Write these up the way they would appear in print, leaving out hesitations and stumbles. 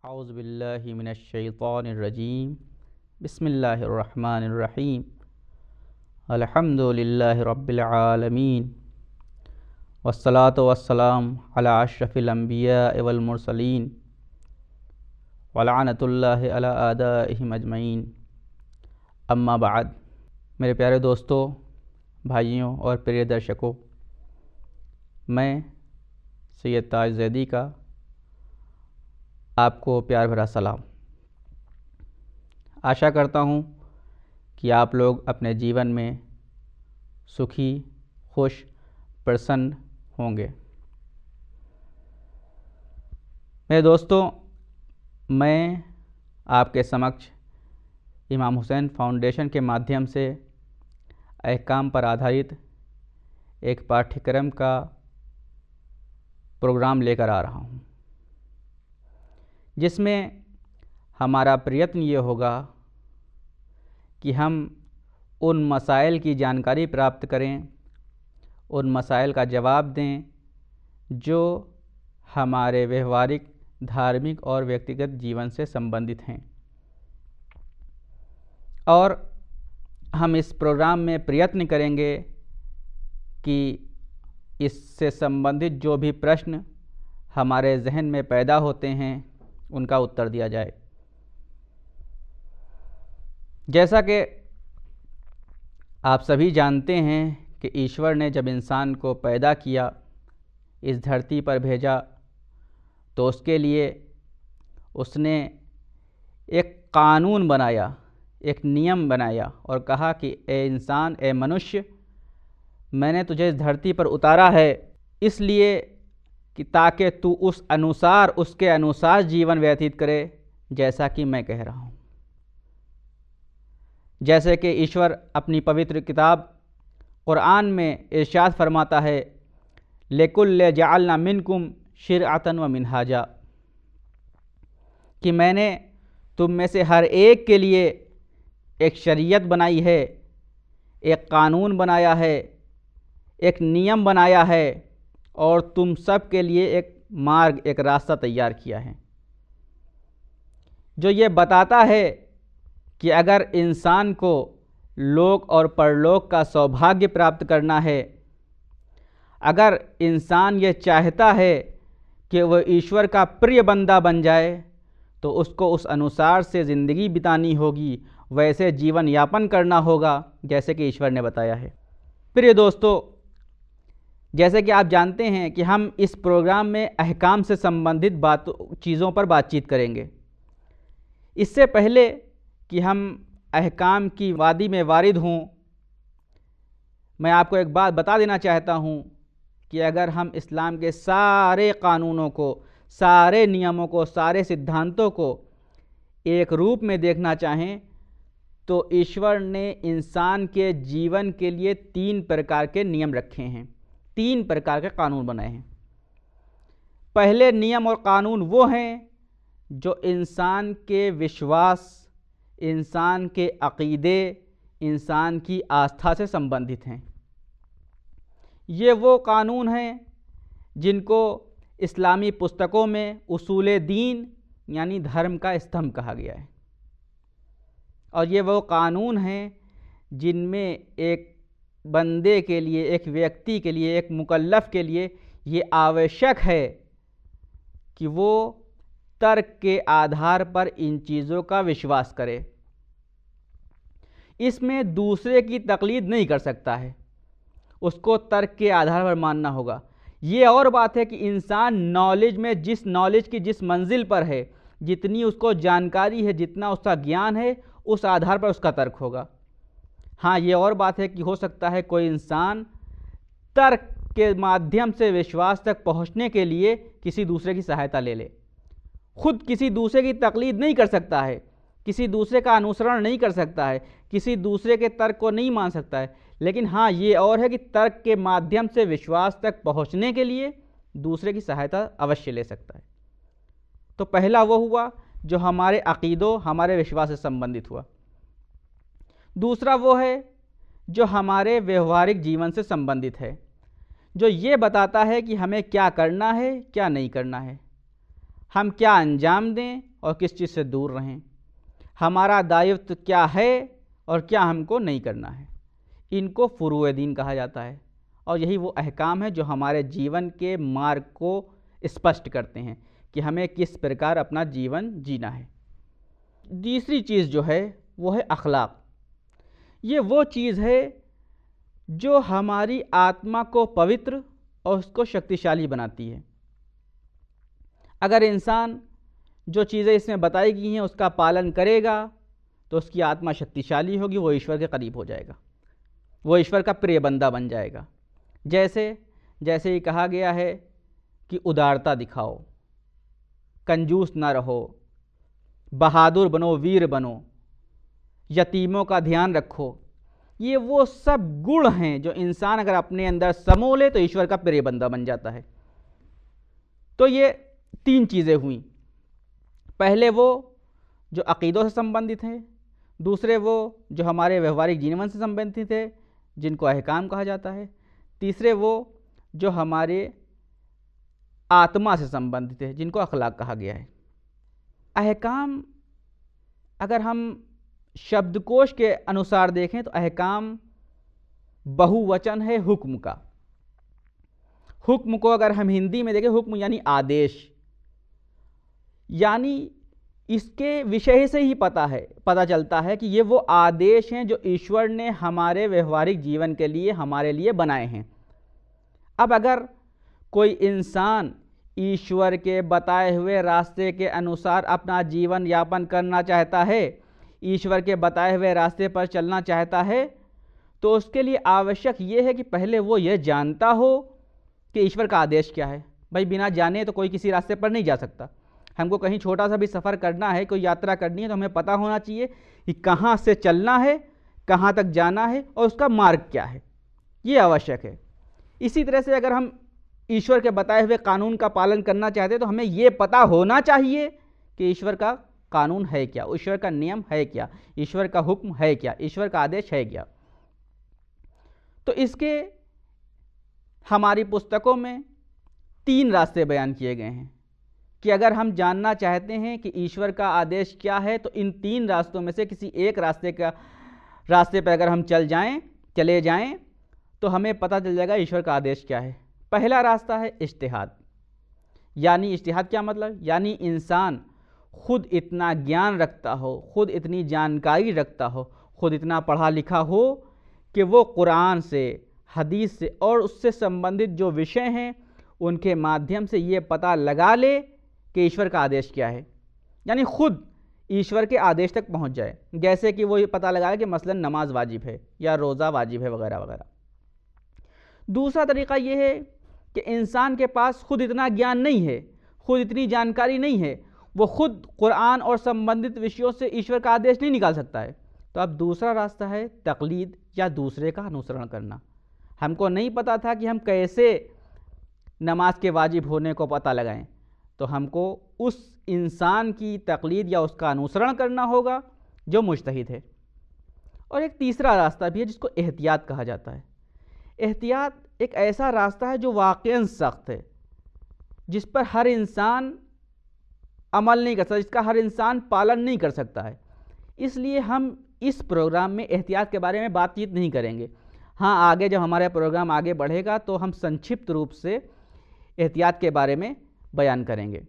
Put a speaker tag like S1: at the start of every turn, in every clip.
S1: औज़ुबिल्लाहि मिनश्शैतानिर्रजीम बिस्मिल्लाहिर्रहमानिर्रहीम अल्हम्दुलिल्लाहि रब्बिल आलमीन वस्सलातु वस्सलाम अला अशरफिल अंबिया वल मुरसलीन वलअनतुल्लाहि अला आदाइहिम अजमईन अम्मा बाद। मेरे प्यारे दोस्तों, भाइयों और प्रिय दर्शकों, मैं सैयद ताज ज़ैदी का आपको प्यार भरा सलाम। आशा करता हूँ कि आप लोग अपने जीवन में सुखी, खुश, प्रसन्न होंगे। मेरे दोस्तों, मैं आपके समक्ष इमाम हुसैन फाउंडेशन के माध्यम से अहकाम पर आधारित एक पाठ्यक्रम का प्रोग्राम लेकर आ रहा हूँ, जिसमें हमारा प्रयत्न ये होगा कि हम उन मसाइल की जानकारी प्राप्त करें, उन मसाइल का जवाब दें जो हमारे व्यवहारिक, धार्मिक और व्यक्तिगत जीवन से संबंधित हैं। और हम इस प्रोग्राम में प्रयत्न करेंगे कि इससे संबंधित जो भी प्रश्न हमारे जहन में पैदा होते हैं उनका उत्तर दिया जाए। जैसा कि आप सभी जानते हैं कि ईश्वर ने जब इंसान को पैदा किया, इस धरती पर भेजा, तो उसके लिए उसने एक कानून बनाया, एक नियम बनाया और कहा कि ए इंसान, ए मनुष्य, मैंने तुझे इस धरती पर उतारा है इसलिए कि ताकि तू उसके अनुसार जीवन व्यतीत करे जैसा कि मैं कह रहा हूँ। जैसे कि ईश्वर अपनी पवित्र किताब कुरान में इरशाद फरमाता है, लिकुल्लि जअलना मिनकुम शिरअतन व मिनहाजा, कि मैंने तुम में से हर एक के लिए एक शरीयत बनाई है, एक कानून बनाया है, एक नियम बनाया है और तुम सब के लिए एक मार्ग, एक रास्ता तैयार किया है, जो ये बताता है कि अगर इंसान को लोक और परलोक का सौभाग्य प्राप्त करना है, अगर इंसान ये चाहता है कि वह ईश्वर का प्रिय बंदा बन जाए, तो उसको उस अनुसार से ज़िंदगी बितानी होगी, वैसे जीवन यापन करना होगा जैसे कि ईश्वर ने बताया है। प्रिय दोस्तों, जैसे कि आप जानते हैं कि हम इस प्रोग्राम में अहकाम से संबंधित चीज़ों पर बातचीत करेंगे। इससे पहले कि हम अहकाम की वादी में वारिद हों, मैं आपको एक बात बता देना चाहता हूँ कि अगर हम इस्लाम के सारे कानूनों को, सारे नियमों को, सारे सिद्धांतों को एक रूप में देखना चाहें, तो ईश्वर ने इंसान के जीवन के लिए 3 प्रकार के नियम रखे हैं, 3 प्रकार के कानून बनाए हैं। पहले नियम और कानून वो हैं जो इंसान के विश्वास, इंसान के अक़ीदे, इंसान की आस्था से संबंधित हैं। ये वो कानून हैं जिनको इस्लामी पुस्तकों में उसूले दीन यानी धर्म का स्तंभ कहा गया है। और ये वो कानून हैं जिनमें एक बंदे के लिए, एक व्यक्ति के लिए, एक मुकल्लफ़ के लिए ये आवश्यक है कि वो तर्क के आधार पर इन चीज़ों का विश्वास करे। इसमें दूसरे की तकलीद नहीं कर सकता है, उसको तर्क के आधार पर मानना होगा। ये और बात है कि इंसान नॉलेज में, जिस नॉलेज की जिस मंजिल पर है, जितनी उसको जानकारी है, जितना उसका ज्ञान है, उस आधार पर उसका तर्क होगा। हाँ, ये और बात है कि हो सकता है कोई इंसान तर्क के माध्यम से विश्वास तक पहुंचने के लिए किसी दूसरे की सहायता ले ले, खुद किसी दूसरे की तकलीद नहीं कर सकता है, किसी दूसरे का अनुसरण नहीं कर सकता है, किसी दूसरे के तर्क को नहीं मान सकता है। लेकिन हाँ, ये और है कि तर्क के माध्यम से विश्वास तक पहुंचने के लिए दूसरे की सहायता अवश्य ले सकता है। तो पहला वो हुआ जो हमारे अक़ीदों, हमारे विश्वास से संबंधित हुआ। दूसरा वो है जो हमारे व्यवहारिक जीवन से संबंधित है, जो ये बताता है कि हमें क्या करना है, क्या नहीं करना है। हम क्या अंजाम दें और किस चीज़ से दूर रहें, हमारा दायित्व क्या है और क्या हमको नहीं करना है। इनको फ़ुरूए दीन कहा जाता है और यही वो अहकाम है जो हमारे जीवन के मार्ग को स्पष्ट करते हैं कि हमें किस प्रकार अपना जीवन जीना है। तीसरी चीज़ जो है वो है अखलाक। ये वो चीज़ है जो हमारी आत्मा को पवित्र और उसको शक्तिशाली बनाती है। अगर इंसान जो चीज़ें इसमें बताई गई हैं उसका पालन करेगा तो उसकी आत्मा शक्तिशाली होगी, वो ईश्वर के करीब हो जाएगा, वो ईश्वर का प्रिय बंदा बन जाएगा। जैसे ही कहा गया है कि उदारता दिखाओ, कंजूस ना रहो, बहादुर बनो, वीर बनो, यतीमों का ध्यान रखो, ये वो सब गुण हैं जो इंसान अगर अपने अंदर समो ले तो ईश्वर का प्रिय बंदा बन जाता है। तो ये 3 चीज़ें हुई। पहले वो जो अक़ीदों से संबंधित हैं, दूसरे वो जो हमारे व्यवहारिक जीवन से संबंधित है जिनको अहकाम कहा जाता है, तीसरे वो जो हमारे आत्मा से संबंधित है जिनको अखलाक कहा गया है। अहकाम अगर हम शब्दकोश के अनुसार देखें तो अहकाम बहुवचन है हुक्म का। हुक्म को अगर हम हिंदी में देखें, हुक्म यानी आदेश, यानी इसके विषय से ही पता चलता है कि ये वो आदेश हैं जो ईश्वर ने हमारे व्यवहारिक जीवन के लिए हमारे लिए बनाए हैं। अब अगर कोई इंसान ईश्वर के बताए हुए रास्ते के अनुसार अपना जीवन यापन करना चाहता है, ईश्वर के बताए हुए रास्ते पर चलना चाहता है, तो उसके लिए आवश्यक ये है कि पहले वो ये जानता हो कि ईश्वर का आदेश क्या है। भाई बिना जाने तो कोई किसी रास्ते पर नहीं जा सकता। हमको कहीं छोटा सा भी सफ़र करना है, कोई यात्रा करनी है, तो हमें पता होना चाहिए कि कहाँ से चलना है, कहाँ तक जाना है और उसका मार्ग क्या है, ये आवश्यक है। इसी तरह से अगर हम ईश्वर के बताए हुए कानून का पालन करना चाहते हैं तो हमें ये पता होना चाहिए कि ईश्वर का कानून है क्या, ईश्वर का नियम है क्या, ईश्वर का हुक्म है क्या, ईश्वर का आदेश है क्या। तो इसके हमारी पुस्तकों में 3 रास्ते बयान किए गए हैं कि अगर हम जानना चाहते हैं कि ईश्वर का आदेश क्या है तो इन 3 रास्तों में से किसी एक रास्ते पर अगर हम चले जाएं तो हमें पता चल जाएगा ईश्वर का आदेश क्या है। पहला रास्ता है इज्तिहाद। यानी इज्तिहाद क्या मतलब, यानी इंसान खुद इतना ज्ञान रखता हो, खुद इतनी जानकारी रखता हो, खुद इतना पढ़ा लिखा हो कि वो कुरान से, हदीस से और उससे संबंधित जो विषय हैं उनके माध्यम से ये पता लगा ले कि ईश्वर का आदेश क्या है। यानी खुद ईश्वर के आदेश तक पहुंच जाए। जैसे कि वो ये पता लगाए कि मसलन नमाज वाजिब है या रोज़ा वाजिब है वगैरह वगैरह। दूसरा तरीक़ा ये है कि इंसान के पास खुद इतना ज्ञान नहीं है, खुद इतनी जानकारी नहीं है, वो खुद कुरान और संबंधित विषयों से ईश्वर का आदेश नहीं निकाल सकता है। तो अब दूसरा रास्ता है तकलीद या दूसरे का अनुसरण करना। हमको नहीं पता था कि हम कैसे नमाज के वाजिब होने को पता लगाएं, तो हमको उस इंसान की तकलीद या उसका अनुसरण करना होगा जो मुज्तहिद है। और एक तीसरा रास्ता भी है जिसको एहतियात कहा जाता है। एहतियात एक ऐसा रास्ता है जो वाक़ईन सख्त है, जिस पर हर इंसान अमल नहीं कर सकता, जिसका हर इंसान पालन नहीं कर सकता है। इसलिए हम इस प्रोग्राम में एहतियात के बारे में बातचीत नहीं करेंगे। हाँ, आगे जब हमारा प्रोग्राम आगे बढ़ेगा तो हम संक्षिप्त रूप से एहतियात के बारे में बयान करेंगे।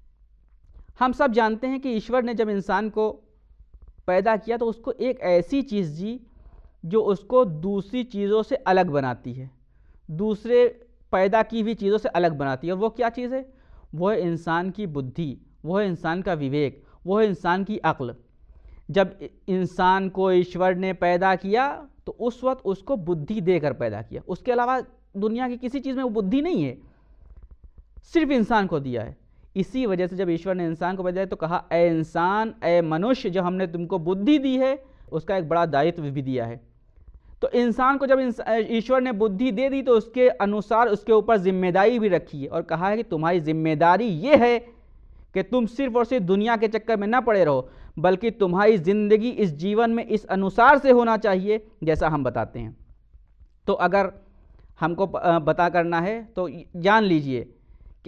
S1: हम सब जानते हैं कि ईश्वर ने जब इंसान को पैदा किया तो उसको एक ऐसी चीज़ दी जो उसको दूसरी चीज़ों से अलग बनाती है, दूसरे पैदा की हुई चीज़ों से अलग बनाती है। और वो क्या चीज़ है? वो है इंसान की बुद्धि, वो है इंसान का विवेक, वो है इंसान की अक्ल। जब इंसान को ईश्वर ने पैदा किया तो उस वक्त उसको बुद्धि देकर पैदा किया। उसके अलावा दुनिया की किसी चीज़ में वो बुद्धि नहीं है, सिर्फ इंसान को दिया है। इसी वजह से जब ईश्वर ने इंसान को पैदा किया तो कहा, ए इंसान, ए मनुष्य, जो हमने तुमको बुद्धि दी है उसका एक बड़ा दायित्व भी दिया है। तो इंसान को जब ईश्वर ने बुद्धि दे दी तो उसके अनुसार उसके ऊपर जिम्मेदारी भी रखी है और कहा है कि तुम्हारी जिम्मेदारी ये है कि तुम सिर्फ और सिर्फ दुनिया के चक्कर में ना पड़े रहो, बल्कि तुम्हारी ज़िंदगी इस जीवन में इस अनुसार से होना चाहिए जैसा हम बताते हैं। तो अगर हमको पता करना है तो जान लीजिए कि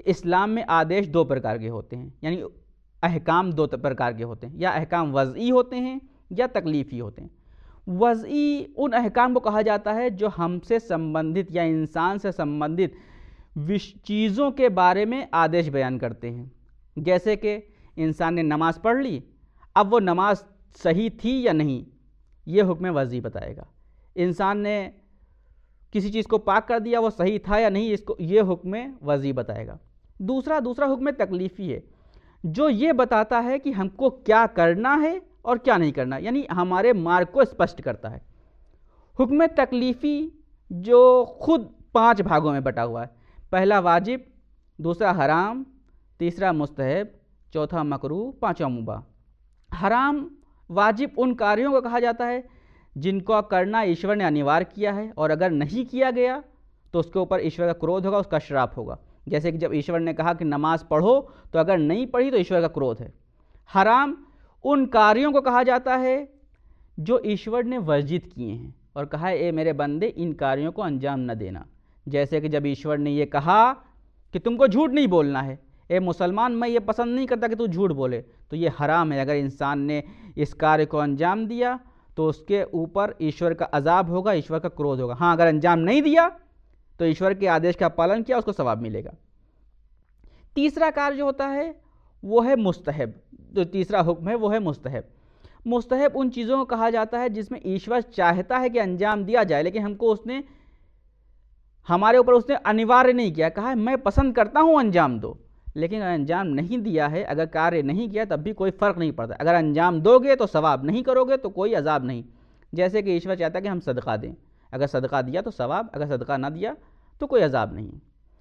S1: कि इस्लाम में आदेश दो प्रकार के होते हैं, यानी अहकाम दो प्रकार के होते हैं, या अहकाम वज़ई होते हैं या तकलीफ़ी होते हैं। वज़ई उन अहकाम को कहा जाता है जो हमसे संबंधित या इंसान से संबंधित चीज़ों के बारे में आदेश बयान करते हैं। जैसे कि इंसान ने नमाज़ पढ़ ली, अब वो नमाज सही थी या नहीं, ये हुक्म वज़ई बताएगा। इंसान ने किसी चीज़ को पाक कर दिया, वो सही था या नहीं, इसको ये हुक्म वज़ई बताएगा। दूसरा हुक्म तकलीफ़ी है, जो ये बताता है कि हमको क्या करना है और क्या नहीं करना, यानी हमारे मार्ग को स्पष्ट करता है। हुक्म तकलीफ़ी जो खुद 5 भागों में बटा हुआ है, पहला वाजिब, दूसरा हराम, तीसरा मुस्तहब, चौथा मकरूह, पाँचवा मुबाह। हराम वाजिब उन कार्यों को कहा जाता है जिनको करना ईश्वर ने अनिवार्य किया है, और अगर नहीं किया गया तो उसके ऊपर ईश्वर का क्रोध होगा, उसका श्राप होगा। जैसे कि जब ईश्वर ने कहा कि नमाज़ पढ़ो, तो अगर नहीं पढ़ी तो ईश्वर का क्रोध है। हराम उन कार्यों को कहा जाता है जो ईश्वर ने वर्जित किए हैं और कहा है ए मेरे बंदे इन कार्यों को अंजाम न देना। जैसे कि जब ईश्वर ने ये कहा कि तुमको झूठ नहीं बोलना है, ए मुसलमान मैं ये पसंद नहीं करता कि तू झूठ बोले, तो ये हराम है। अगर इंसान ने इस कार्य को अंजाम दिया तो उसके ऊपर ईश्वर का अजाब होगा, ईश्वर का क्रोध होगा। हाँ, अगर अंजाम नहीं दिया तो ईश्वर के आदेश का पालन किया, उसको सवाब मिलेगा। तीसरा कार्य जो होता है वो है मुस्तहब। जो तीसरा हुक्म है वो है मुस्तहब। मुस्तहब उन चीज़ों को कहा जाता है जिसमें ईश्वर चाहता है कि अंजाम दिया जाए, लेकिन हमको उसने हमारे ऊपर उसने अनिवार्य नहीं किया, कहा है मैं पसंद करता हूँ अंजाम दो, लेकिन अगर अंजाम नहीं दिया है, अगर कार्य नहीं किया, तब भी कोई फ़र्क नहीं पड़ता। अगर अंजाम दोगे तो सवाब, नहीं करोगे तो कोई अजाब नहीं। जैसे कि ईश्वर चाहता है कि हम सदका दें, अगर सदका दिया तो सवाब, अगर सदका ना दिया तो कोई अजाब नहीं।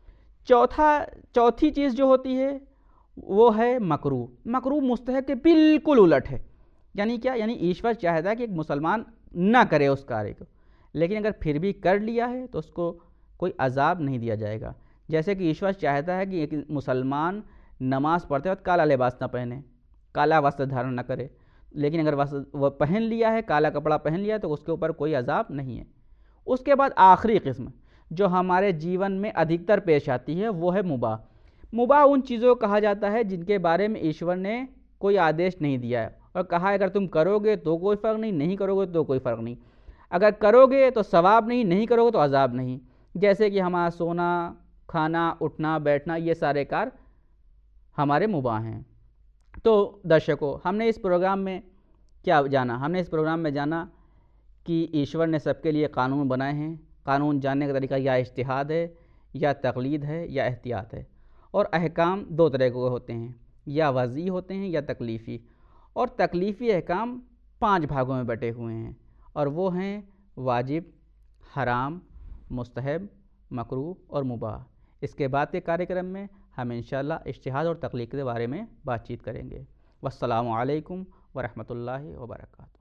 S1: चौथी चीज़ जो होती है वो है मकरूह। मकरूह मुस्तहब के बिल्कुल उलट है। यानी क्या? यानी ईश्वर चाहता है कि एक मुसलमान ना करे उस कार्य को, लेकिन अगर फिर भी कर लिया है तो उसको कोई अजाब नहीं दिया जाएगा। जैसे कि ईश्वर चाहता है कि एक मुसलमान नमाज़ पढ़ते वक्त काला लिबास ना पहने, काला वस्त्र धारण न करे, लेकिन अगर वस्त्र वह पहन लिया है, काला कपड़ा पहन लिया है, तो उसके ऊपर कोई अजाब नहीं है। उसके बाद आखिरी किस्म जो हमारे जीवन में अधिकतर पेश आती है वो है मुबाह। मुबाह उन चीज़ों को कहा जाता है जिनके बारे में ईश्वर ने कोई आदेश नहीं दिया है और कहा है अगर तुम करोगे तो कोई फ़र्क नहीं, नहीं करोगे तो कोई फ़र्क नहीं। अगर करोगे तो सवाब नहीं, नहीं करोगे तो अजाब नहीं। जैसे कि हमारा सोना, खाना, उठना, बैठना, ये सारे कार्य हमारे मुबाह हैं। तो दर्शकों, हमने इस प्रोग्राम में क्या जाना? हमने इस प्रोग्राम में जाना कि ईश्वर ने सबके लिए कानून बनाए हैं। कानून जानने का तरीका या इज्तिहाद है, या तकलीद है, या एहतियात है। और अहकाम दो तरह के होते हैं, या वज़ई होते हैं या तकलीफ़ी। और तकलीफ़ी अहकाम 5 भागों में बटे हुए हैं, और वो हैं वाजिब, हराम, मुस्तहब, मकरूह और मुबाह। इसके बाद के कार्यक्रम में हम इंशाअल्लाह इज्तिहाद और तकलीद के बारे में बातचीत करेंगे। वस्सलामु अलैकुम वरहमतुल्लाहि वबरकातुहू।